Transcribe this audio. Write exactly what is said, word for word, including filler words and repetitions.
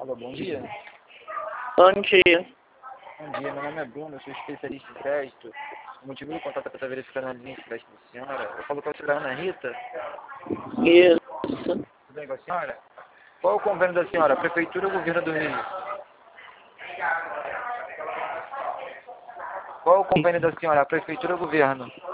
Alô, bom dia. Bom dia. Bom dia, meu nome é Bruno, eu sou especialista em crédito. O motivo do contato é para estar verificando a linha de crédito da senhora. Eu falo com a senhora Ana Rita. Isso. Tudo bem com a senhora? Qual é o convênio da senhora? Prefeitura ou Governo do Rio? Qual é o convênio da senhora? Prefeitura ou Governo?